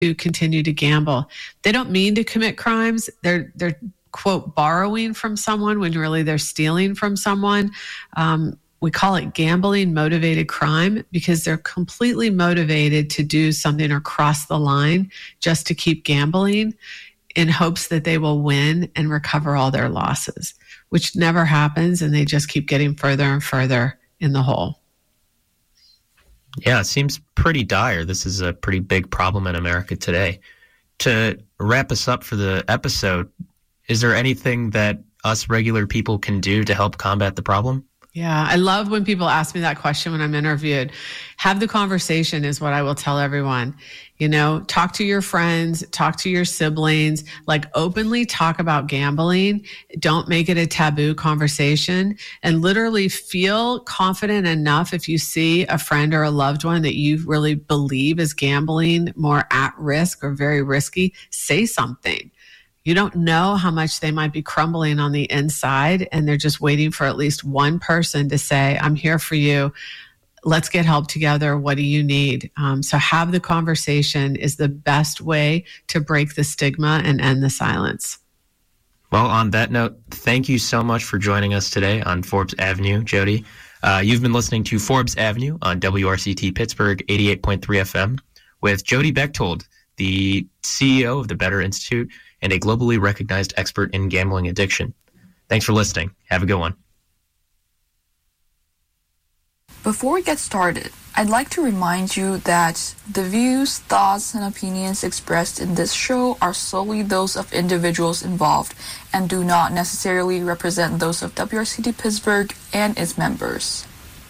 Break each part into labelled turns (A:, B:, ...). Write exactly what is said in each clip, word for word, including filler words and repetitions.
A: to continue to gamble. They don't mean to commit crimes. They're, they're quote, borrowing from someone when really they're stealing from someone. Um, we call it gambling motivated crime because they're completely motivated to do something or cross the line just to keep gambling in hopes that they will win and recover all their losses, which never happens. And they just keep getting further and further in the hole.
B: Yeah, it seems pretty dire. This is a pretty big problem in America today. To wrap us up for the episode, is there anything that us regular people can do to help combat the problem?
A: Yeah, I love when people ask me that question when I'm interviewed. Have the conversation is what I will tell everyone. You know, talk to your friends, talk to your siblings, like openly talk about gambling. Don't make it a taboo conversation, and literally feel confident enough if you see a friend or a loved one that you really believe is gambling more at risk or very risky, say something. You don't know how much they might be crumbling on the inside, and they're just waiting for at least one person to say, I'm here for you. Let's get help together. What do you need? Um, so have the conversation is the best way to break the stigma and end the silence.
B: Well, on that note, thank you so much for joining us today on Forbes Avenue, Jody. Uh, you've been listening to Forbes Avenue on W R C T Pittsburgh eighty-eight point three F M with Jody Bechtold, the C E O of the Better Institute and a globally recognized expert in gambling addiction. Thanks for listening. Have a good one.
C: Before we get started, I'd like to remind you that the views, thoughts, and opinions expressed in this show are solely those of individuals involved and do not necessarily represent those of W R C T Pittsburgh and its members.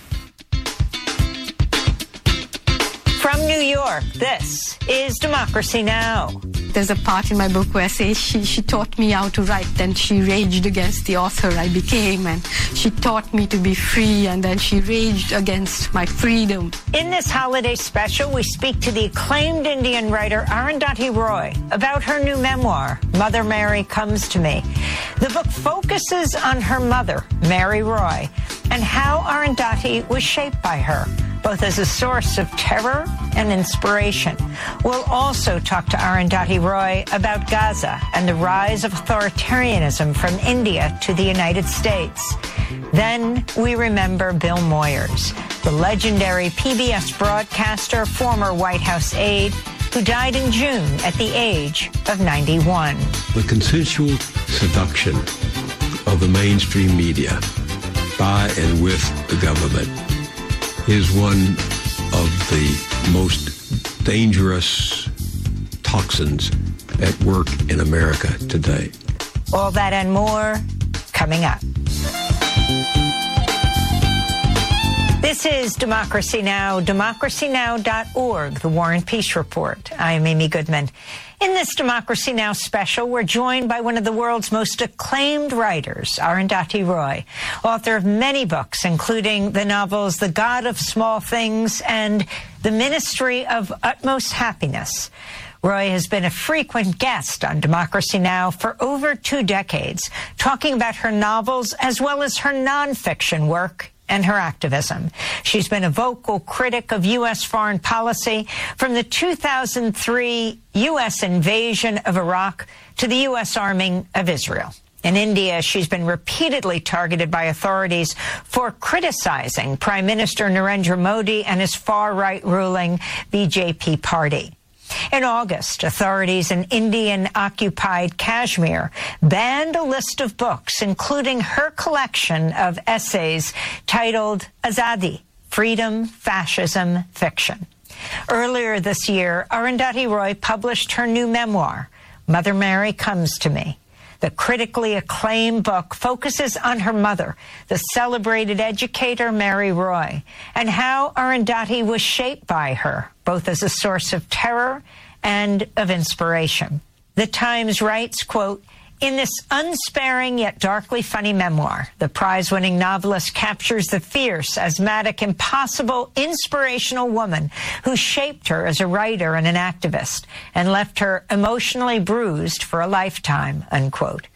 D: From New York, this is Democracy Now!
E: There's a part in my book where I say she, she taught me how to write, then she raged against the author I became, and she taught me to be free, and then she raged against my freedom.
D: In this holiday special, we speak to the acclaimed Indian writer Arundhati Roy about her new memoir, Mother Mary Comes to Me. The book focuses on her mother, Mary Roy, and how Arundhati was shaped by her, both as a source of terror and inspiration. We'll also talk to Arundhati Roy about Gaza and the rise of authoritarianism from India to the United States. Then we remember Bill Moyers, the legendary P B S broadcaster, former White House aide, who died in June at the age of ninety-one.
F: The consensual seduction of the mainstream media by and with the government is one of the most dangerous toxins at work in America today.
D: All that and more coming up. This is Democracy Now!, democracy now dot org, the War and Peace Report. I am Amy Goodman. In this Democracy Now! Special, we're joined by one of the world's most acclaimed writers, Arundhati Roy, author of many books, including the novels The God of Small Things and The Ministry of Utmost Happiness. Roy has been a frequent guest on Democracy Now! For over two decades, talking about her novels as well as her nonfiction work and her activism. She's been a vocal critic of U S foreign policy from the two thousand three U S invasion of Iraq to the U S arming of Israel. In India, she's been repeatedly targeted by authorities for criticizing Prime Minister Narendra Modi and his far-right ruling B J P party. In August, authorities in Indian-occupied Kashmir banned a list of books, including her collection of essays titled Azadi, Freedom, Fascism, Fiction. Earlier this year, Arundhati Roy published her new memoir, Mother Mary Comes to Me. The critically acclaimed book focuses on her mother, the celebrated educator Mary Roy, and how Arundhati was shaped by her, both as a source of terror and of inspiration. The Times writes, quote, in this unsparing yet darkly funny memoir, the prize-winning novelist captures the fierce, asthmatic, impossible, inspirational woman who shaped her as a writer and an activist and left her emotionally bruised for a lifetime, unquote.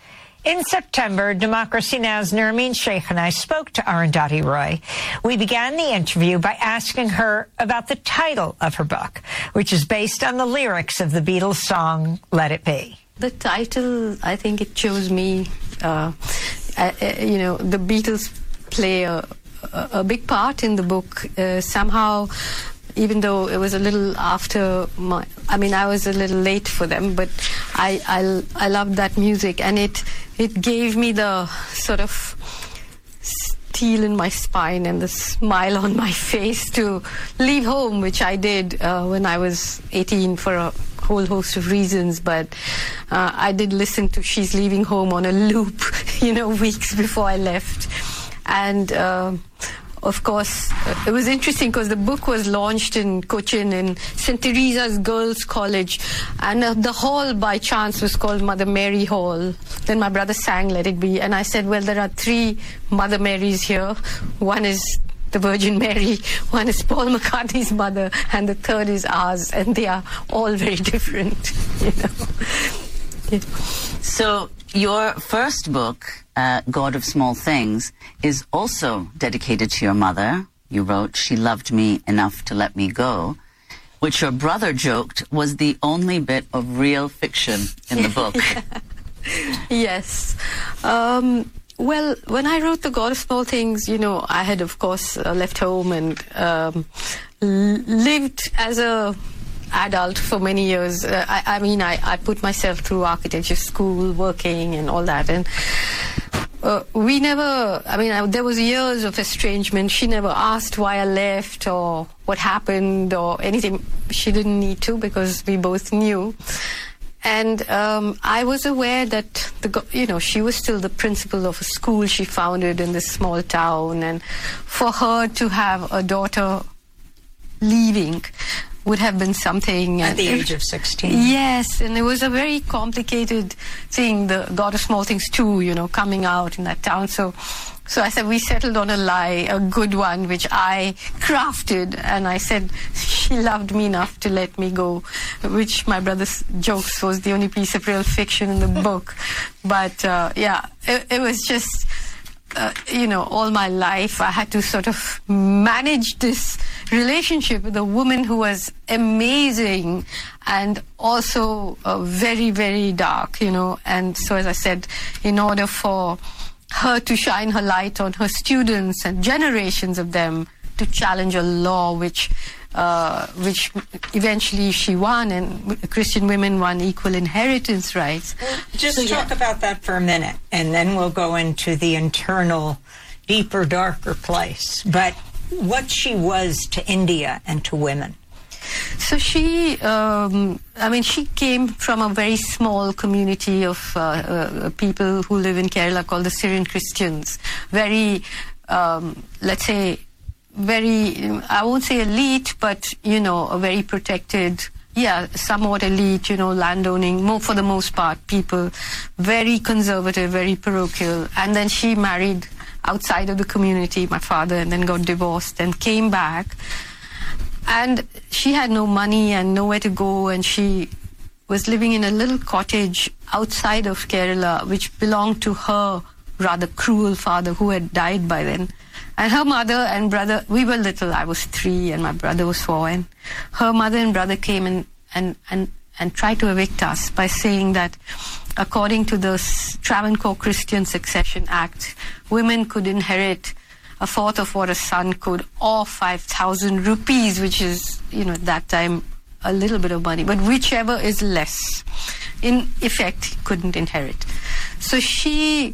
D: In September, Democracy Now!'s Nermeen Sheikh and I spoke to Arundhati Roy. We began the interview by asking her about the title of her book, which is based on the lyrics of the Beatles song, Let It Be.
E: The title, I think it chose me. Uh, uh, you know, the Beatles play a, a big part in the book. Uh, somehow, even though it was a little after my, I mean, I was a little late for them, but I, I, I loved that music, and it, it gave me the sort of steel in my spine and the smile on my face to leave home, which I did uh, when I was eighteen for a whole host of reasons, but uh, I did listen to She's Leaving Home on a loop, you know, weeks before I left. And uh, of course, it was interesting because the book was launched in Cochin in Saint Teresa's Girls' College, and uh, the hall by chance was called Mother Mary Hall. Then my brother sang Let It Be, and I said, well, there are three Mother Marys here. One is the Virgin Mary, one is Paul McCartney's mother, and the third is ours, and they are all very different, you know. Yeah.
G: So your first book, uh, God of Small Things, is also dedicated to your mother. You wrote, she loved me enough to let me go, which your brother joked was the only bit of real fiction in the book.
E: Yes. Um, well, when I wrote The God of Small Things, you know, I had, of course, uh, left home and um, lived as a adult for many years. Uh, I, I mean, I, I put myself through architecture school, working and all that. And uh, we never, I mean, I, there was years of estrangement. She never asked why I left or what happened or anything. She didn't need to because we both knew. And um, I was aware that, the, you know, she was still the principal of a school she founded in this small town. And for her to have a daughter leaving would have been something.
D: At the age of sixteen.
E: Yes, and it was a very complicated thing, the God of Small Things too, you know, coming out in that town. So so I said we settled on a lie, a good one, which I crafted, and I said she loved me enough to let me go, which my brother's jokes was the only piece of real fiction in the book. But uh, yeah, it, it was just... Uh, you know, all my life I had to sort of manage this relationship with a woman who was amazing and also uh, very, very dark, you know. And so, as I said, in order for her to shine her light on her students and generations of them to challenge a law which uh, which eventually she won, and Christian women won equal inheritance rights.
D: Just
E: so,
D: talk
E: yeah.
D: about that for a minute, and then we'll go into the internal, deeper, darker place. But what she was to India and to women.
E: So she, um, I mean, she came from a very small community of uh, uh, people who live in Kerala called the Syrian Christians. Very, um, let's say, very, I won't say elite, but, you know, a very protected, yeah, somewhat elite, you know, landowning, more for the most part, people, very conservative, very parochial. And then she married outside of the community, my father, and then got divorced and came back. And she had no money and nowhere to go, and she was living in a little cottage outside of Kerala, which belonged to her rather cruel father who had died by then. And her mother and brother, we were little, I was three and my brother was four, and her mother and brother came and, and, and, and tried to evict us by saying that according to the Travancore Christian Succession Act, women could inherit a fourth of what a son could, or five thousand rupees, which is, you know, at that time a little bit of money, but whichever is less, in effect, couldn't inherit. So she...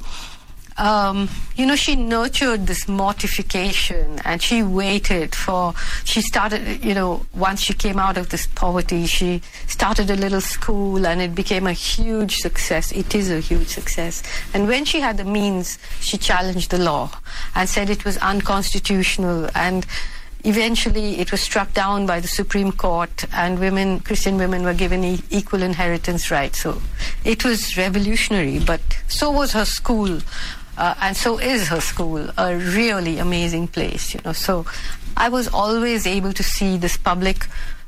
E: Um, you know, she nurtured this mortification, and she waited for, she started, you know, once she came out of this poverty, she started a little school, and it became a huge success. It is a huge success. And when she had the means, she challenged the law and said it was unconstitutional, and eventually it was struck down by the Supreme Court, and women, Christian women were given e- equal inheritance rights. So it was revolutionary, but so was her school. Uh, and so is her school, a really amazing place, you know. So I was always able to see this public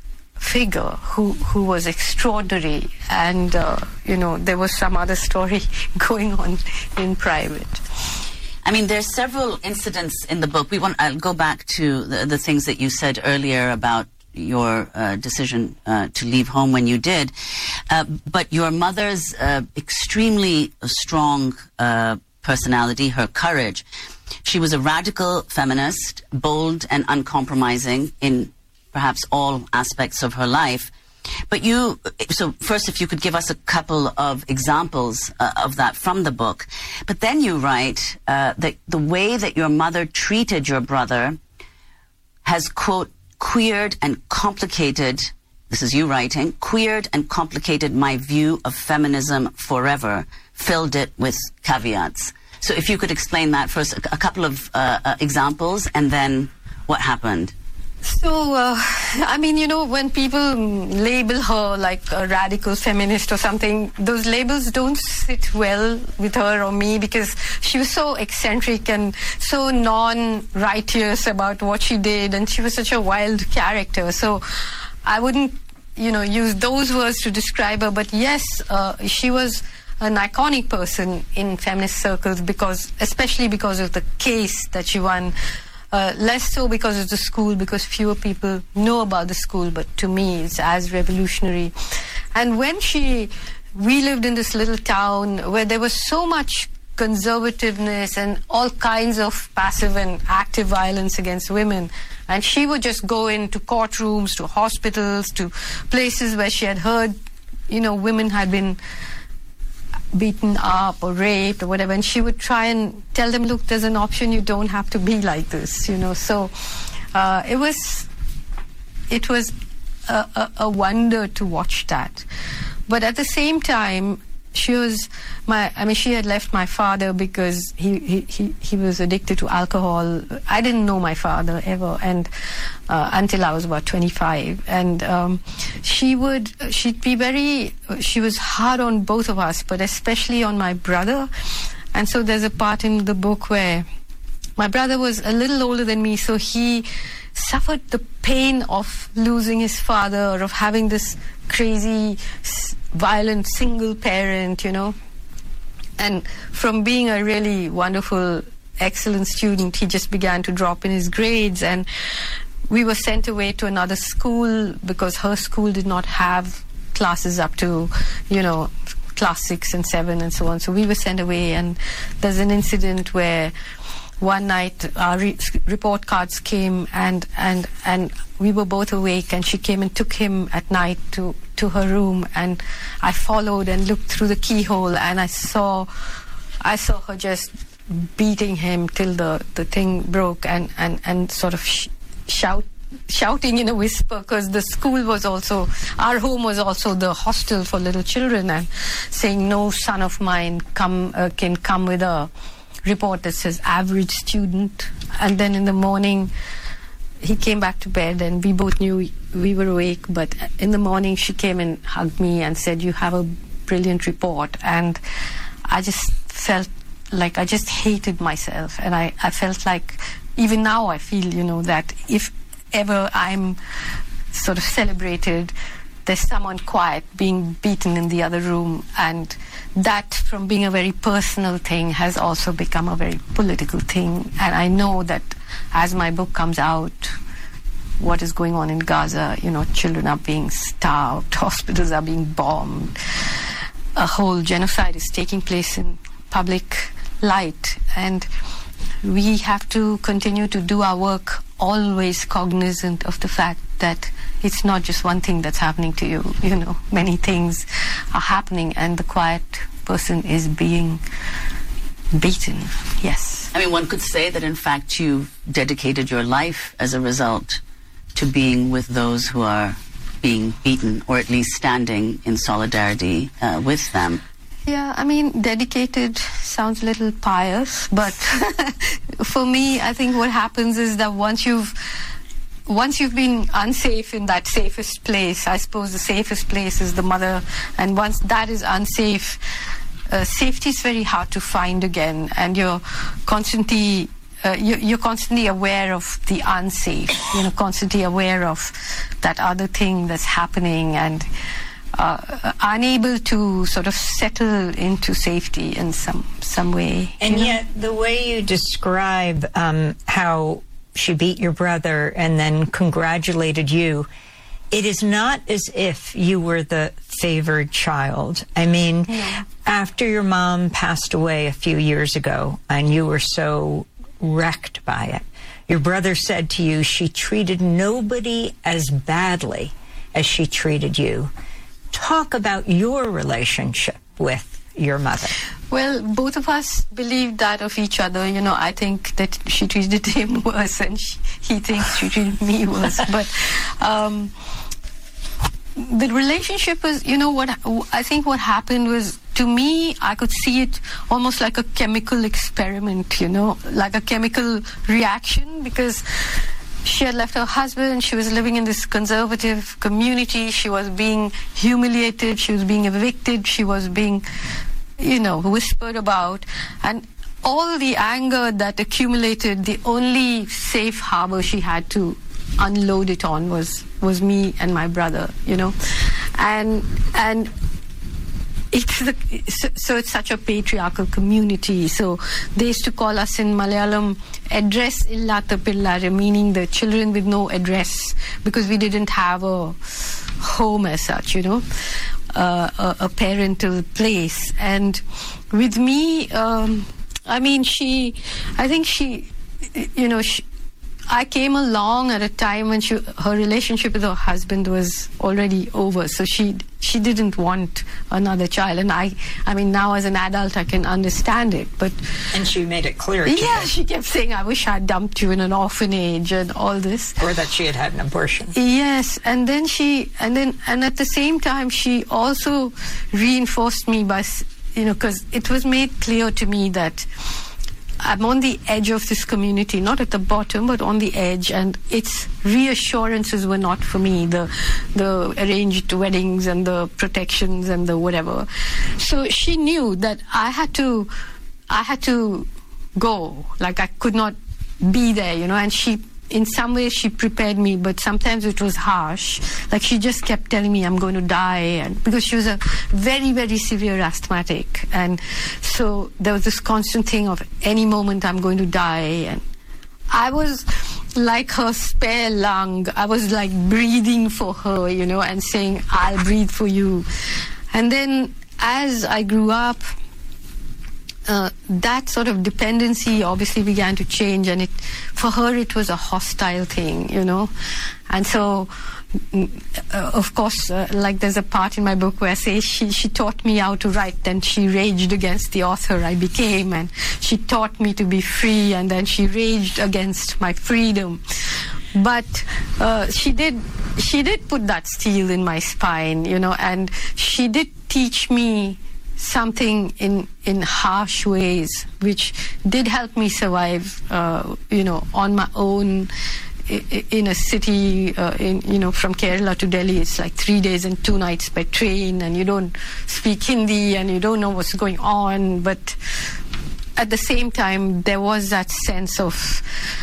E: figure who who was extraordinary, and uh, you know, there was some other story going on in private.
G: I mean, there's several incidents in the book. We want. I'll go back to the, the things that you said earlier about your uh, decision uh, to leave home when you did. Uh, but your mother's uh, extremely strong uh, personality, her courage. She was a radical feminist, bold and uncompromising in perhaps all aspects of her life. But you, so first, if you could give us a couple of examples uh, of that from the book. But then you write uh, that the way that your mother treated your brother has, quote, queered and complicated, this is you writing, queered and complicated my view of feminism forever, filled it with caveats. So if you could explain that first, a, a couple of uh, uh, examples, and then what happened.
E: So, uh, I mean, you know, when people label her like a radical feminist or something, those labels don't sit well with her or me, because she was so eccentric and so non-righteous about what she did, and she was such a wild character. So I wouldn't, you know, use those words to describe her. But yes, uh, she was an iconic person in feminist circles, because, especially because of the case that she won. Uh, less so because of the school, because fewer people know about the school, but to me it's as revolutionary. And when she, we lived in this little town where there was so much conservativeness and all kinds of passive and active violence against women, and she would just go into courtrooms, to hospitals, to places where she had heard, you know, women had been beaten up or raped or whatever, and she would try and tell them, look, there's an option, you don't have to be like this, you know. So uh, it was it was a, a, a wonder to watch that. But at the same time, she was my I mean she had left my father because he he, he, he was addicted to alcohol. I didn't know my father ever, and uh, until I was about twenty-five, and um, she would she'd be very she was hard on both of us, but especially on my brother. And so there's a part in the book where my brother was a little older than me, so he suffered the pain of losing his father, of having this crazy, violent single parent, you know. And from being a really wonderful, excellent student, he just began to drop in his grades, and we were sent away to another school because her school did not have classes up to, you know, class six and seven and so on. So we were sent away, and there's an incident where one night our re- report cards came, and, and and we were both awake, and she came and took him at night to, to her room, and I followed and looked through the keyhole, and I saw I saw her just beating him till the, the thing broke, and, and, and sort of sh- shout shouting in a whisper, because the school was also, our home was also the hostel for little children, and saying, no son of mine come uh, can come with a report that says average student. And then in the morning he came back to bed, and we both knew we were awake, but in the morning she came and hugged me and said, you have a brilliant report. And I just felt like I just hated myself, and I, I felt like, even now I feel, you know, that if ever I'm sort of celebrated, there's someone quiet being beaten in the other room, and that, from being a very personal thing, has also become a very political thing. And I know that as my book comes out, what is going on in Gaza, you know, children are being starved, hospitals are being bombed, a whole genocide is taking place in public light, and we have to continue to do our work, always cognizant of the fact that it's not just one thing that's happening to you, you know, many things are happening, and the quiet person is being beaten. Yes.
G: I mean, one could say that, in fact, you've dedicated your life as a result to being with those who are being beaten, or at least standing in solidarity uh, with them.
E: Yeah, I mean, dedicated sounds a little pious, but for me, I think what happens is that once you've once you've been unsafe in that safest place, I suppose the safest place is the mother, and once that is unsafe, uh, safety is very hard to find again, and you're constantly uh, you, you're constantly aware of the unsafe, you know, constantly aware of that other thing that's happening, and uh, unable to sort of settle into safety in some some way.
D: And
E: you know?
D: yet, the way you describe um, how she beat your brother and then congratulated you, it is not as if you were the favored child. I mean, yeah. After your mom passed away a few years ago and you were so wrecked by it, your brother said to you she treated nobody as badly as she treated you. Talk about your relationship with your mother.
E: Well, both of us believed that of each other. You know, I think that she treated him worse, and she, he thinks she treated me worse. But um, the relationship was, you know, what I think what happened was, to me, I could see it almost like a chemical experiment, you know, like a chemical reaction, because she had left her husband, she was living in this conservative community, she was being humiliated, she was being evicted, she was being, you know, whispered about, and all the anger that accumulated, the only safe harbor she had to unload it on was was me and my brother, you know, and and it's the, so, so it's such a patriarchal community. So they used to call us in Malayalam address illata pillare, meaning the children with no address, because we didn't have a home as such, you know, uh, a, a parental place. And with me, um, I mean, she, I think she, you know, she, I came along at a time when she, her relationship with her husband was already over, so she she didn't want another child. And I, I mean, now as an adult, I can understand it. But
D: and she made it clear. To
E: yeah,
D: you.
E: She kept saying, "I wish I'd dumped you in an orphanage," and all this,
D: or that she had had an abortion.
E: Yes, and then she, and then, and at the same time, she also reinforced me by, you know, because it was made clear to me that I'm on the edge of this community, not at the bottom, but on the edge, and its reassurances were not for me, the the arranged weddings and the protections and the whatever. So she knew that I had to, I had to go, like I could not be there, you know, and she, in some ways she prepared me, but sometimes it was harsh. Like she just kept telling me I'm going to die, and because she was a very, very severe asthmatic, and so there was this constant thing of any moment I'm going to die, and I was like her spare lung. I was like breathing for her, you know, and saying, I'll breathe for you. And then as I grew up, Uh, that sort of dependency obviously began to change, and it, for her, it was a hostile thing, you know. And so, uh, of course, uh, like there's a part in my book where I say she, she taught me how to write, then she raged against the author I became, and she taught me to be free, and then she raged against my freedom. But uh, she did, she did put that steel in my spine, you know, and she did teach me something in in harsh ways, which did help me survive, uh, you know, on my own in a city, uh, in you know, from Kerala to Delhi. It's like three days and two nights by train, and you don't speak Hindi, and you don't know what's going on. But at the same time, there was that sense of,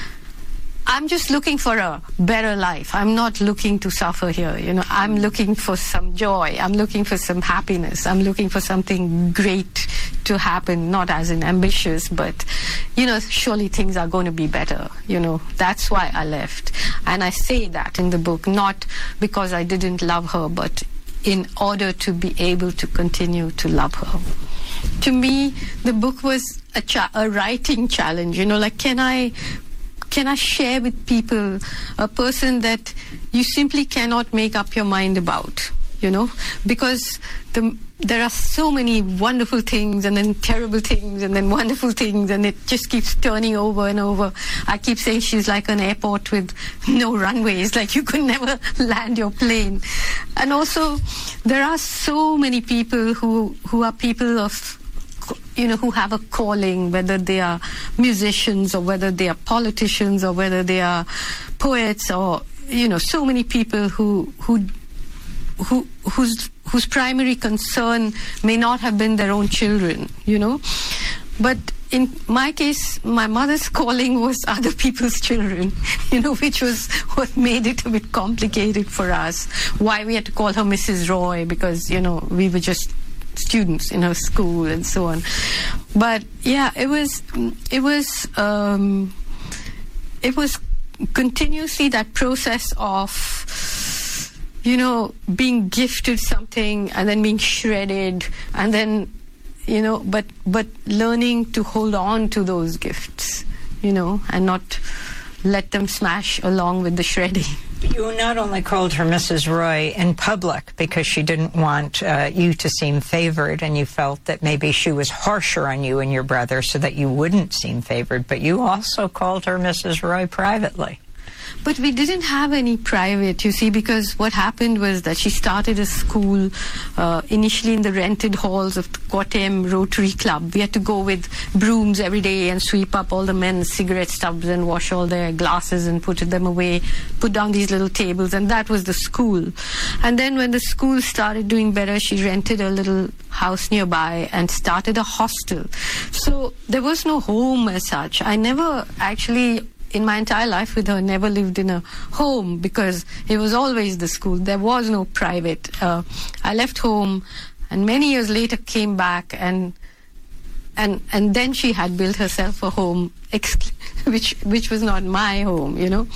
E: I'm just looking for a better life. I'm not looking to suffer here. You know, I'm looking for some joy. I'm looking for some happiness. I'm looking for something great to happen, not as in ambitious, but, you know, surely things are going to be better. You know, that's why I left. And I say that in the book, not because I didn't love her, but in order to be able to continue to love her. To me, the book was a, cha- a writing challenge. You know, like, can I... Can I share with people a person that you simply cannot make up your mind about, you know? Because the, there are so many wonderful things, and then terrible things, and then wonderful things, and it just keeps turning over and over. I keep saying she's like an airport with no runways, like you could never land your plane. And also, there are so many people who, who are people of, you know, who have a calling, whether they are musicians or whether they are politicians or whether they are poets, or, you know, so many people who who who whose whose primary concern may not have been their own children, you know. But in my case, my mother's calling was other people's children, you know, which was what made it a bit complicated for us. Why we had to call her Missus Roy, because, you know, we were just students in her school and so on. But yeah, it was, it was, um, it was continuously that process of, you know, being gifted something and then being shredded and then, you know, but but learning to hold on to those gifts, you know, and not let them smash along with the shredding.
D: You not only called her Missus Roy in public because she didn't want uh, you to seem favored, and you felt that maybe she was harsher on you and your brother so that you wouldn't seem favored, but you also called her Missus Roy privately.
E: But we didn't have any private, you see, because what happened was that she started a school uh, initially in the rented halls of the Kottayam Rotary Club. We had to go with brooms every day and sweep up all the men's cigarette stubs and wash all their glasses and put them away, put down these little tables, and that was the school. And then when the school started doing better, she rented a little house nearby and started a hostel. So there was no home as such. I never actually, in my entire life with her, never lived in a home because it was always the school. There was no private. Uh, I left home and many years later came back, and and and then she had built herself a home, which which was not my home, you know.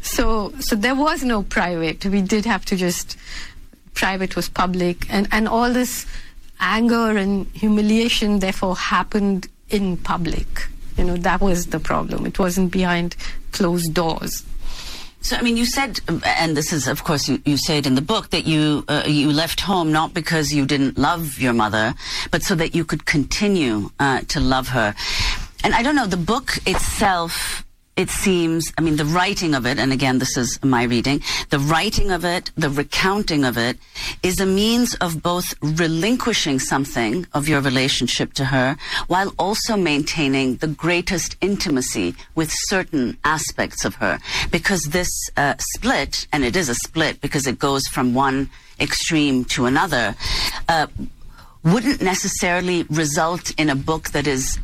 E: So so there was no private. We did have to just, private was public, and, and all this anger and humiliation therefore happened in public. You know, that was the problem. It wasn't behind closed doors.
G: So, I mean, you said, and this is, of course, you, you say it in the book, that you uh, you left home not because you didn't love your mother, but so that you could continue uh, to love her. And I don't know, the book itself, it seems, I mean, the writing of it, and again, this is my reading, the writing of it, the recounting of it, is a means of both relinquishing something of your relationship to her, while also maintaining the greatest intimacy with certain aspects of her. Because this uh, split, and it is a split because it goes from one extreme to another, uh, wouldn't necessarily result in a book that is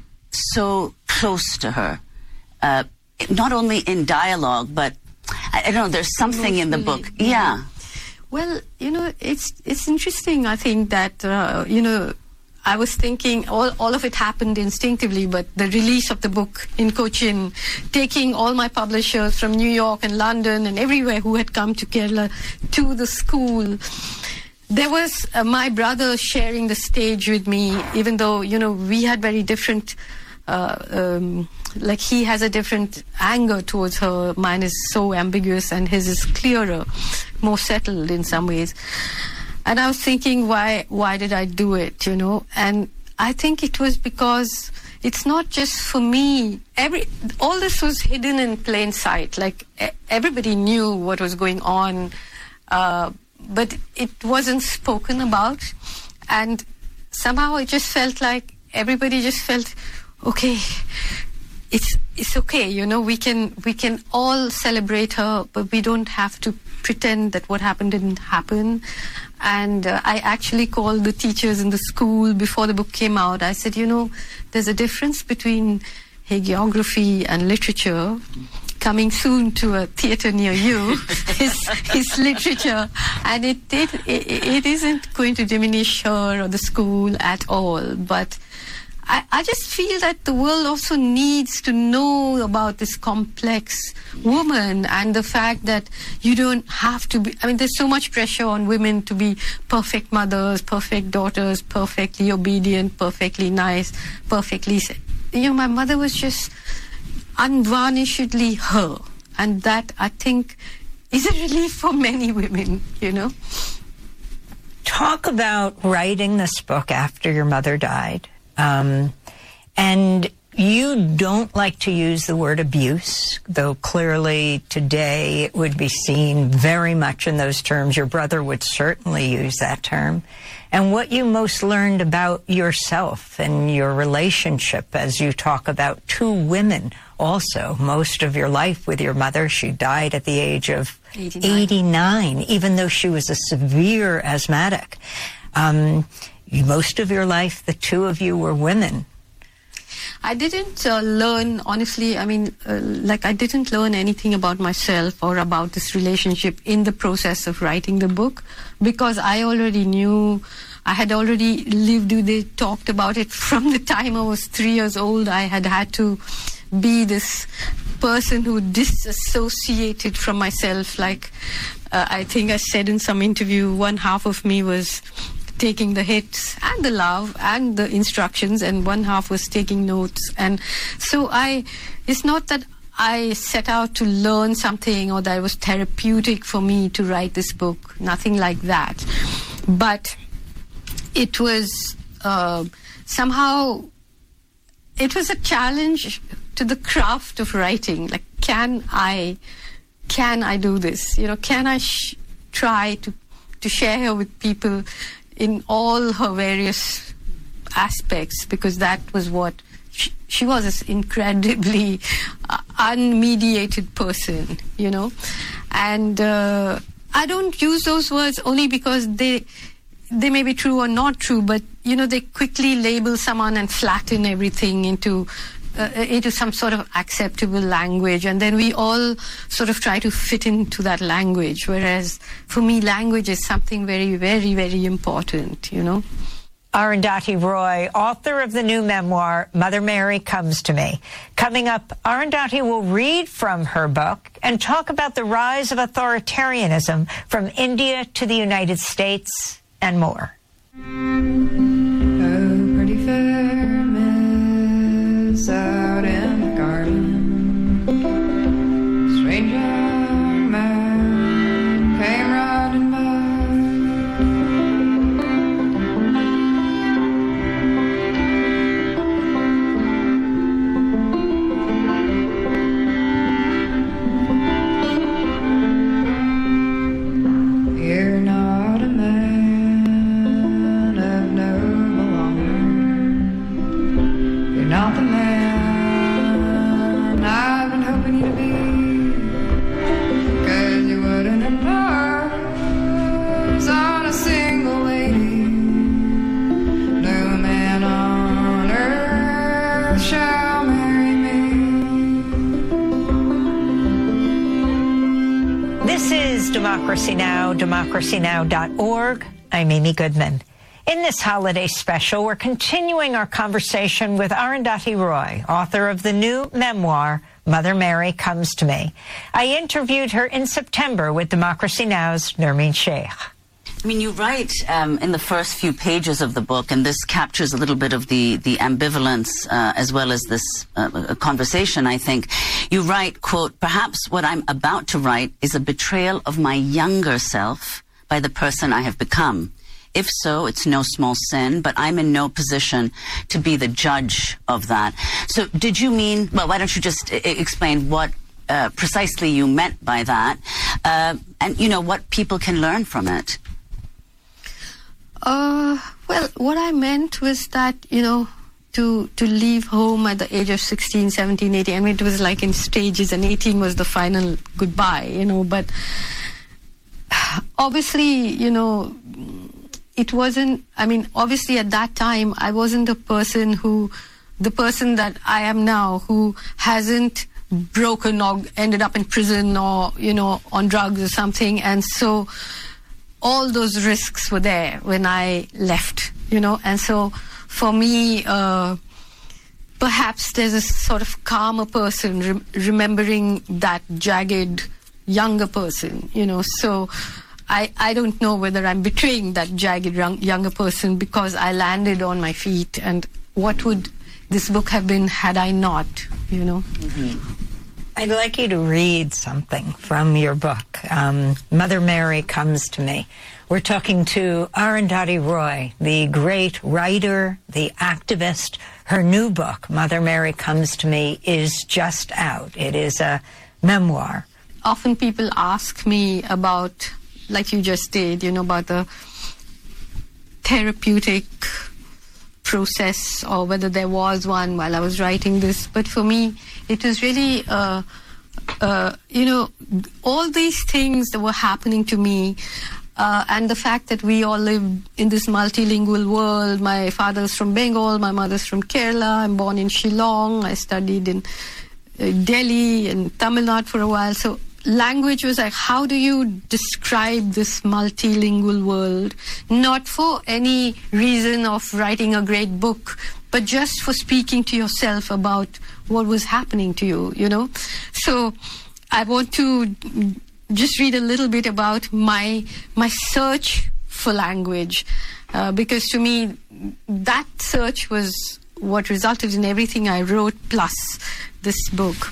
G: so close to her. Uh, not only in dialogue, but I, I don't know, there's something in the book. Yeah. yeah.
E: Well, you know, it's it's interesting, I think, that, uh, you know, I was thinking all, all of it happened instinctively, but the release of the book in Cochin, taking all my publishers from New York and London and everywhere who had come to Kerala to the school, there was uh, my brother sharing the stage with me, even though, you know, we had very different Uh, um, like he has a different anger towards her. Mine is so ambiguous and his is clearer, more settled in some ways. And I was thinking, why why did I do it, you know? And I think it was because it's not just for me. Every all this was hidden in plain sight. Like everybody knew what was going on, uh, but it wasn't spoken about. And somehow it just felt like everybody just felt, okay, it's it's okay, you know, we can we can all celebrate her, but we don't have to pretend that what happened didn't happen. And uh, I actually called the teachers in the school before the book came out. I said, you know, there's a difference between hagiography and literature. Coming soon to a theatre near you is, is literature, and it, it it it isn't going to diminish her or the school at all, but I, I just feel that the world also needs to know about this complex woman, and the fact that you don't have to be, I mean, there's so much pressure on women to be perfect mothers, perfect daughters, perfectly obedient, perfectly nice, perfectly, you know, my mother was just unvarnishedly her, and that, I think, is a relief for many women, you know.
D: Talk about writing this book after your mother died. Um, and you don't like to use the word abuse, though clearly today it would be seen very much in those terms. Your brother would certainly use that term. And what you most learned about yourself and your relationship as you talk about two women also, most of your life with your mother. She died at the age of eighty-nine, eighty-nine even though she was a severe asthmatic. Um, Most of your life, the two of you were women.
E: I didn't uh, learn, honestly, I mean, uh, like I didn't learn anything about myself or about this relationship in the process of writing the book, because I already knew, I had already lived with it, talked about it from the time I was three years old. I had had to be this person who disassociated from myself. Like uh, I think I said in some interview, one half of me was taking the hits and the love and the instructions, and one half was taking notes. And so I, it's not that I set out to learn something or that it was therapeutic for me to write this book, nothing like that. But it was uh, somehow, it was a challenge to the craft of writing. Like, can I, can I do this? You know, can I sh- try to, to share her with people in all her various aspects, because that was what she, she was, this incredibly uh, unmediated person, you know. And uh, I don't use those words only because they they may be true or not true, but you know, they quickly label someone and flatten everything into uh, into some sort of acceptable language, and then we all sort of try to fit into that language, whereas for me language is something very, very, very important, you know.
D: Arundhati Roy, author of the new memoir, Mother Mary Comes to Me. Coming up, Arundhati will read from her book and talk about the rise of authoritarianism from India to the United States and more.
H: Oh, pretty fair miss out in the garden. Strange young man came riding by. You're not a man of noble honor. You're not the man I've been hoping you to be. 'Cause you wouldn't impose on a single lady. No man on earth shall marry me.
D: This is Democracy Now!, democracy now dot org. I'm Amy Goodman. In this holiday special, we're continuing our conversation with Arundhati Roy, author of the new memoir, Mother Mary Comes to Me. I interviewed her in September with Democracy Now!'s Nermeen Sheikh.
G: I mean, you write um, in the first few pages of the book, and this captures a little bit of the, the ambivalence uh, as well as this uh, conversation, I think. You write, quote, "Perhaps what I'm about to write is a betrayal of my younger self by the person I have become. If so, it's no small sin, but I'm in no position to be the judge of that." So did you mean, well, why don't you just I- explain what uh, precisely you meant by that, uh, and, you know, what people can learn from it?
E: Uh, well, what I meant was that, you know, to to leave home at the age of sixteen, seventeen, eighteen, I mean, it was like in stages, and eighteen was the final goodbye, you know, but obviously, you know, it wasn't, I mean, obviously at that time, I wasn't the person who, the person that I am now, who hasn't broken or ended up in prison or, you know, on drugs or something. And so all those risks were there when I left, you know. And so for me, uh, perhaps there's a sort of calmer person re- remembering that jagged younger person, you know. So I, I don't know whether I'm betraying that jagged young, younger person because I landed on my feet. And what would this book have been had I not, you know?
D: Mm-hmm. I'd like you to read something from your book, um, Mother Mary Comes to Me. We're talking to Arundhati Roy, the great writer, the activist. Her new book, Mother Mary Comes to Me, is just out. It is a memoir.
E: Often people ask me about, like you just did, you know, about the therapeutic process or whether there was one while I was writing this. But for me, it was really, uh, uh, you know, all these things that were happening to me, Uh, and the fact that we all live in this multilingual world. My father's from Bengal, my mother's from Kerala. I'm born in Shillong. I studied in uh, Delhi and Tamil Nadu for a while. So language was like, how do you describe this multilingual world? Not for any reason of writing a great book, but just for speaking to yourself about what was happening to you, you know? So I want to just read a little bit about my my search for language, uh, because to me that search was what resulted in everything I wrote plus this book.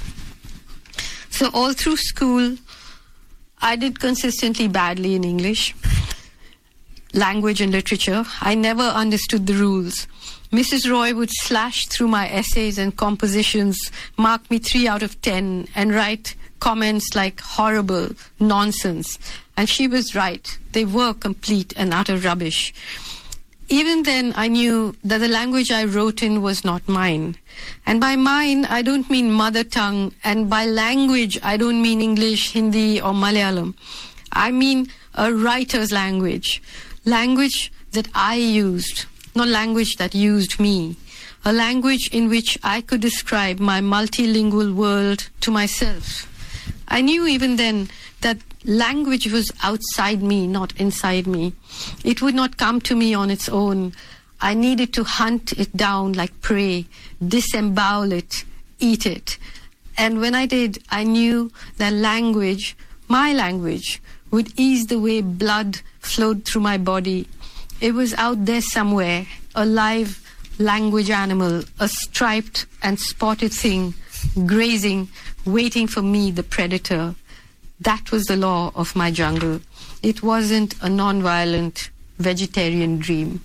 E: So all through school I did consistently badly in English, language and literature. I never understood the rules. Missus Roy would slash through my essays and compositions, mark me three out of ten, and write comments like horrible, nonsense. And she was right. They were complete and utter rubbish. Even then, I knew that the language I wrote in was not mine. And by mine, I don't mean mother tongue. And by language, I don't mean English, Hindi, or Malayalam. I mean a writer's language. Language that I used, not language that used me. A language in which I could describe my multilingual world to myself. I knew even then that language was outside me, not inside me. It would not come to me on its own. I needed to hunt it down like prey, disembowel it, eat it. And when I did, I knew that language, my language, would ease the way blood flowed through my body. It was out there somewhere, a live language animal, a striped and spotted thing, grazing, waiting for me, the predator. That was the law of my jungle. It wasn't a non-violent vegetarian dream.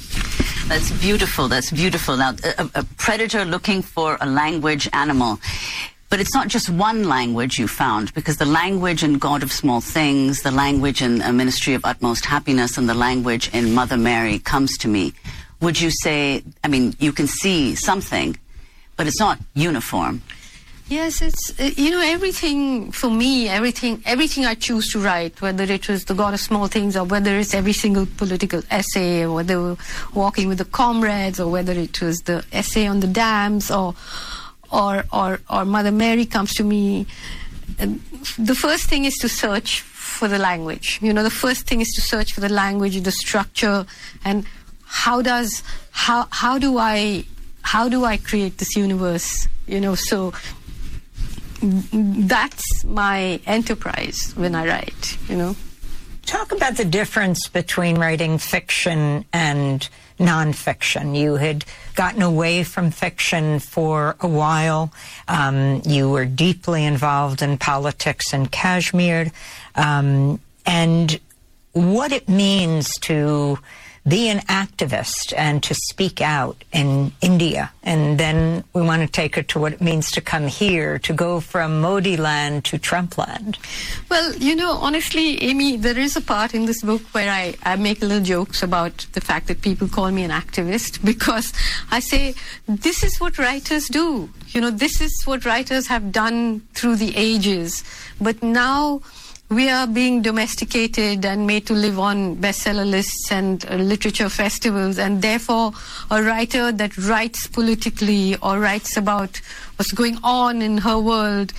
G: That's beautiful. That's beautiful. Now, a, a predator looking for a language animal. But it's not just one language you found, because the language in God of Small Things, the language in A Ministry of Utmost Happiness, and the language in Mother Mary comes to me. Would you say, I mean, you can see something, but it's not uniform.
E: Yes, it's, uh, you know, everything for me, everything everything I choose to write, whether it was The God of Small Things, or whether it's every single political essay, or whether Walking with the Comrades, or whether it was the essay on the dams, or or or, or Mother Mary comes to me, and the first thing is to search for the language. You know, the first thing is to search for the language, the structure, and how does, how how do I, how do I create this universe? You know, so that's my enterprise when I write, you know.
D: Talk about the difference between writing fiction and nonfiction. You had gotten away from fiction for a while. Um, you were deeply involved in politics in Kashmir. Um, and what it means to be an activist and to speak out in India. And then we want to take it to what it means to come here, to go from Modi land to Trump land.
E: Well, you know, honestly, Amy, there is a part in this book where I, I make little jokes about the fact that people call me an activist, because I say, this is what writers do. You know, this is what writers have done through the ages. But now we are being domesticated and made to live on bestseller lists and uh, literature festivals, and therefore a writer that writes politically or writes about what's going on in her world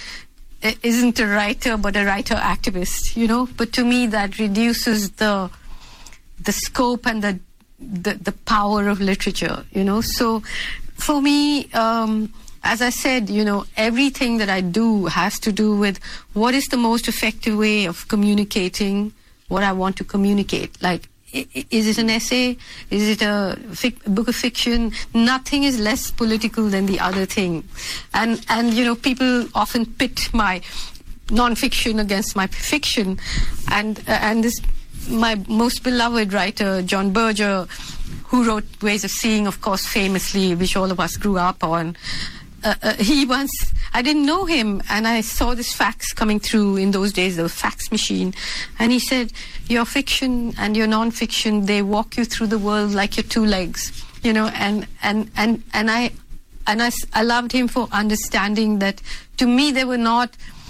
E: isn't a writer but a writer activist, you know. But to me that reduces the the scope and the the, the power of literature, you know. So for me, um, as I said, you know, everything that I do has to do with what is the most effective way of communicating what I want to communicate. Like, is it an essay? Is it a fic- book of fiction? Nothing is less political than the other thing. And, and you know, people often pit my non-fiction against my fiction. And, uh, and this, my most beloved writer, John Berger, who wrote Ways of Seeing, of course, famously, which all of us grew up on, Uh, uh, he once, I didn't know him, and I saw this fax coming through. In those days, the fax machine, and he said, your fiction and your non-fiction, they walk you through the world like your two legs, you know. And and and and I and I, I loved him for understanding that. To me, they were not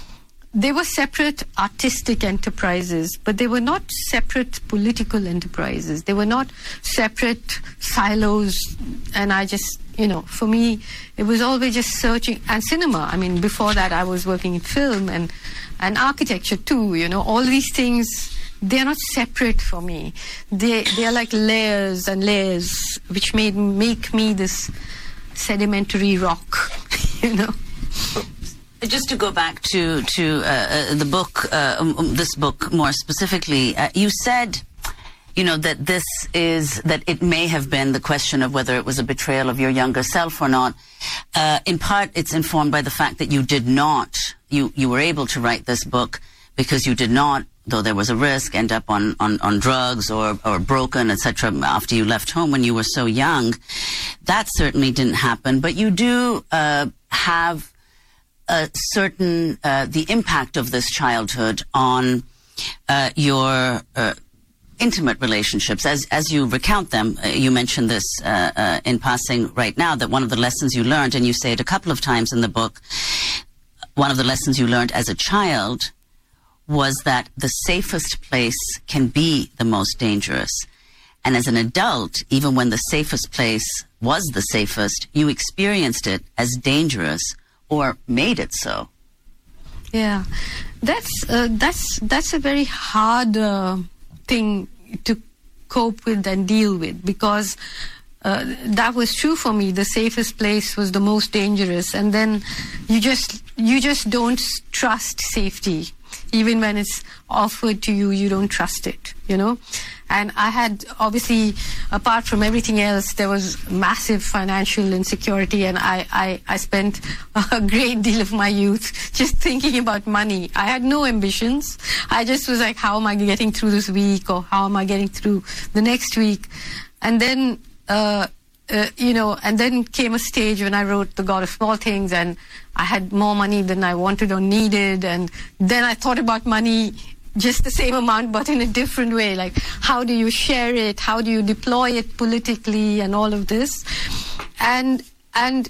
E: they were separate artistic enterprises, but they were not separate political enterprises. They were not separate silos. And I just, you know, for me, it was always just searching. And cinema, I mean, before that, I was working in film and, and architecture too, you know, all these things, they're not separate for me. They, they're like layers and layers, which made make me this sedimentary rock, you know.
G: Just to go back to to uh, the book, uh, um, this book more specifically, uh, you said, you know, that this is, that it may have been the question of whether it was a betrayal of your younger self or not. Uh, in part, it's informed by the fact that you did not, you, you were able to write this book because you did not, though there was a risk, end up on, on, on drugs or, or broken, et cetera, after you left home when you were so young. That certainly didn't happen, but you do uh, have a certain, uh, the impact of this childhood on uh, your uh, intimate relationships. As, as you recount them, uh, you mentioned this uh, uh, in passing right now, that one of the lessons you learned, and you say it a couple of times in the book, one of the lessons you learned as a child was that the safest place can be the most dangerous. And as an adult, even when the safest place was the safest, you experienced it as dangerous or made it so.
E: Yeah, that's uh, that's that's a very hard uh, thing to cope with and deal with, because uh, that was true for me. The safest place was the most dangerous, and then you just you just don't trust safety. Even when it's offered to you, you don't trust it, you know. And I had, obviously, apart from everything else, there was massive financial insecurity, and I, I, I spent a great deal of my youth just thinking about money. I had no ambitions. I just was like, how am I getting through this week, or how am I getting through the next week? And then, uh, uh, you know, and then came a stage when I wrote The God of Small Things, and I had more money than I wanted or needed, and then I thought about money just the same amount, but in a different way. Like, how do you share it? How do you deploy it politically, and all of this? And and